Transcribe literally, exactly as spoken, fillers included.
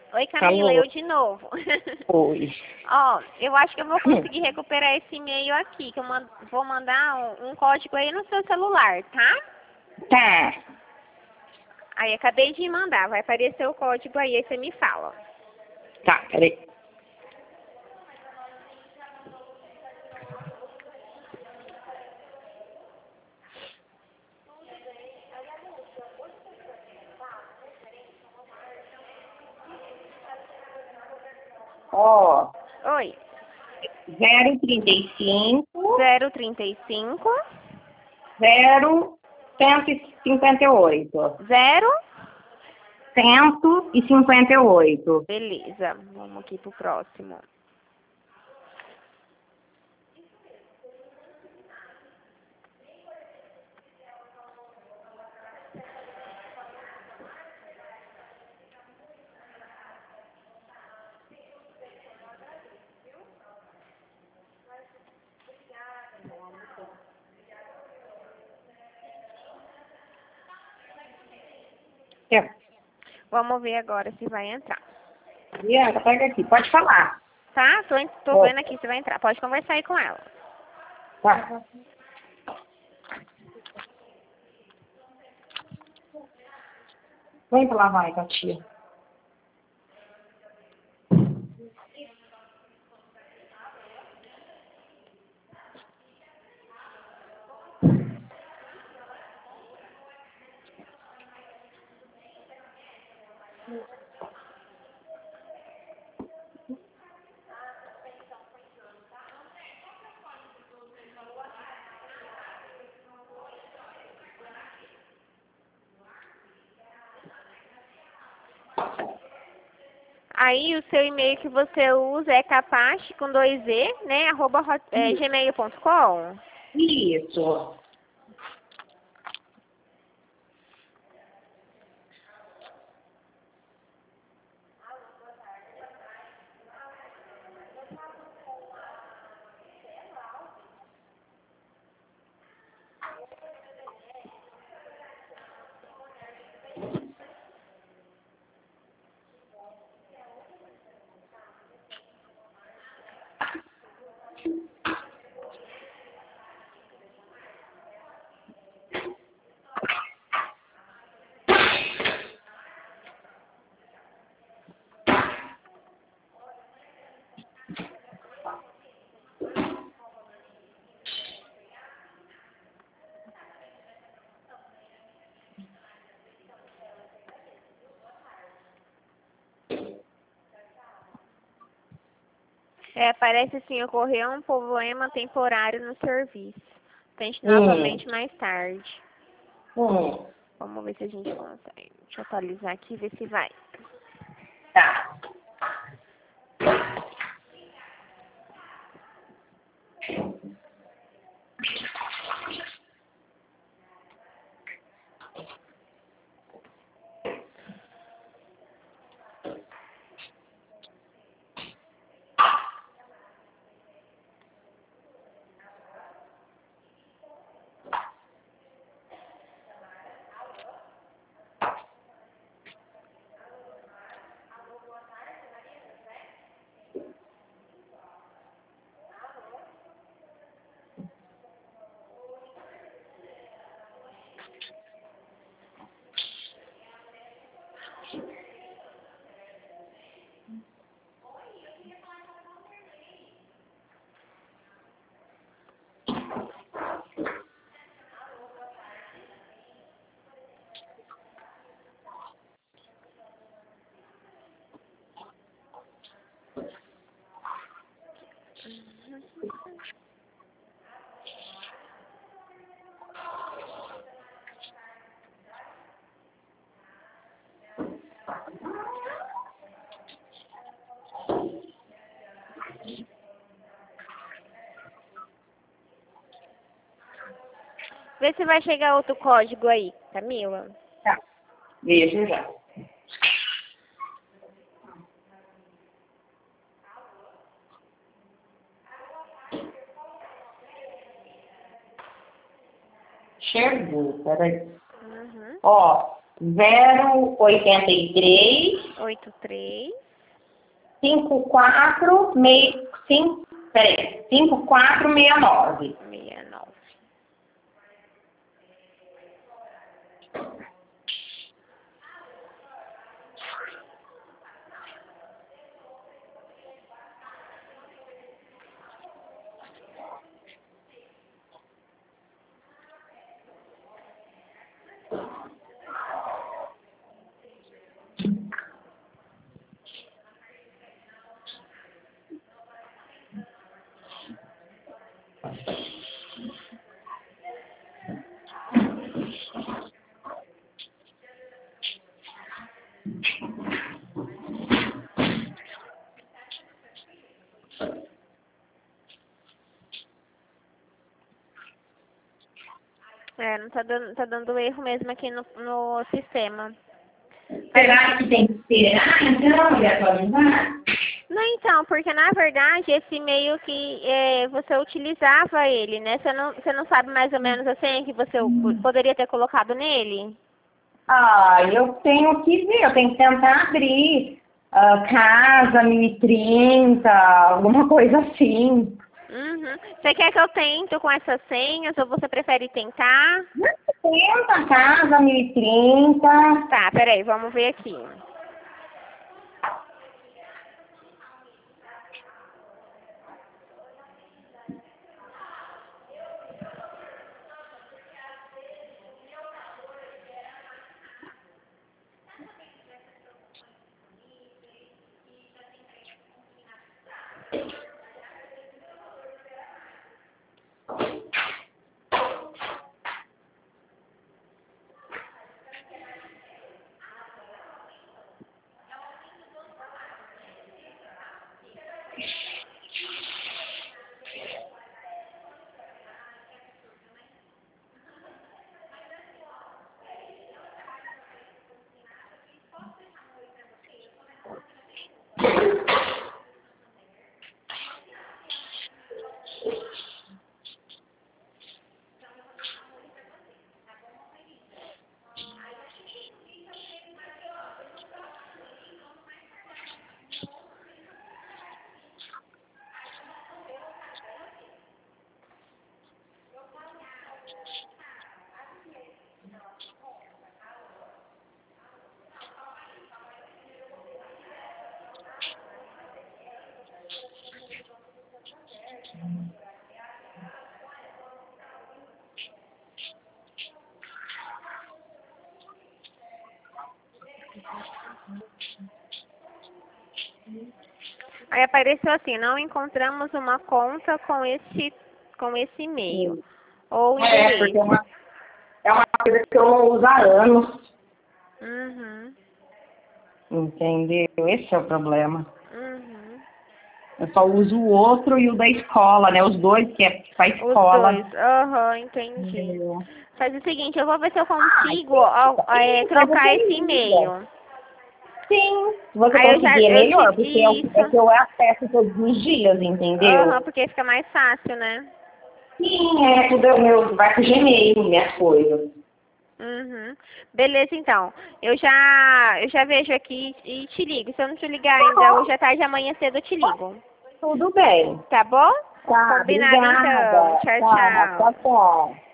Oi, Camila, Alô? eu de novo. Oi. Ó, eu acho que eu vou conseguir recuperar esse e-mail aqui, que eu man- vou mandar um, um código aí no seu celular, tá? Tá. Aí acabei de mandar, vai aparecer o código aí, aí você me fala. Tá, peraí. Ó, Oi, zero trinta e cinco, zero trinta e cinco, zero cento e cinquenta e oito. zero, Cento e cinquenta e oito. beleza, vamos aqui pro próximo. É. Vamos ver agora se vai entrar. Bianca, pega aqui, pode falar. Tá? Tô, en- tô Ó, vendo aqui se vai entrar. Pode conversar aí com ela. tá. Vem pra lá, vai, com a tia. Aí o seu e-mail que você usa é capache com dois E, né? Arroba hot- é, gmail ponto com. Isso. É, parece assim, ocorreu um problema temporário no serviço. Tente Hum. novamente mais tarde. Hum. Vamos ver se a gente consegue. Deixa eu atualizar aqui e ver se vai. Tá. Vê se vai chegar outro código aí, Camila. Tá. Veja já. Chegou, peraí. Uhum. Ó, zero oitenta e três, oito três. cinco quatro seis cinco, peraí, cinco quatro seis nove. sessenta e nove. É, não tá dando, tá dando erro mesmo aqui no, no sistema. Será que tem que esperar, então, e atualizar? Não, então, porque na verdade esse e-mail que é, você utilizava ele, né? Você não, você não sabe mais ou menos a senha que você Hum. poderia ter colocado nele? Ah, eu tenho que ver, eu tenho que tentar abrir ah, casa, mil e trinta, alguma coisa assim. Uhum. Você quer que eu tente com essas senhas ou você prefere tentar? Tenta casa, mil e trinta. Tá, peraí, vamos ver aqui. Aí apareceu assim, não encontramos uma conta com esse, com esse e-mail. Hum. Ou É, porque é endereço. uma, é uma coisa que eu não uso há anos. Uhum. Entendeu? Esse é o problema. Uhum. Eu só uso o outro e o da escola, né? Os dois que é pra Os escola. dois. Aham, entendi. Entendeu? Faz o seguinte, eu vou ver se eu Ah, consigo ó, é, então trocar você esse liga. e-mail. Sim, se você Aí eu já, conseguir é eu te, melhor, porque é, o- é que isso. eu acesso todos os dias, Aham, entendeu? porque fica mais fácil, né? Sim, é tudo é o meu, vai pro Gmail, minhas coisas. Uhum. Beleza, então. Eu já, eu já vejo aqui e te ligo. Se eu não te ligar ainda hoje à tarde, amanhã cedo eu te ligo. Tudo bem. Tá bom? Tá, Combinado, então. obrigada. Tchau, Tá, tchau. tchau, tchau.